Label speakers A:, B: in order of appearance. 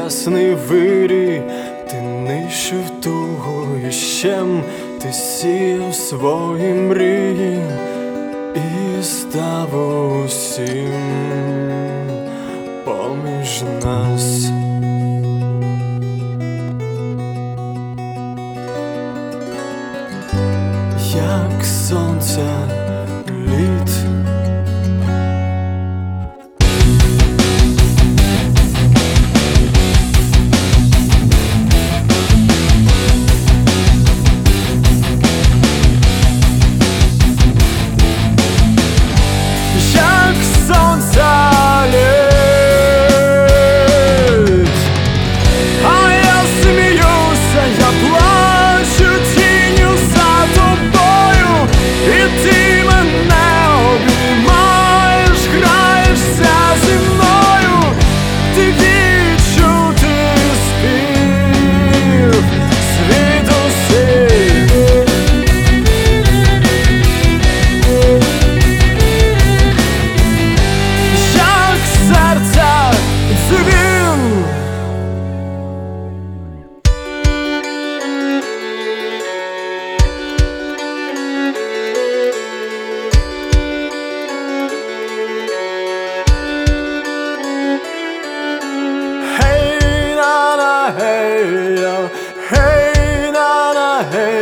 A: ясний вирій, ти нищив тугою щем, ти сіяв свої мрії і став усім поміж нас. Як сонце літ, як сонце літ, а я сміюся, я плачу тінню за тобою, і ти мене обіймаєш, граєшся зі мною, ти відчути спів світ усіх. Як серця дзвін, hey na na hey, hey na na hey.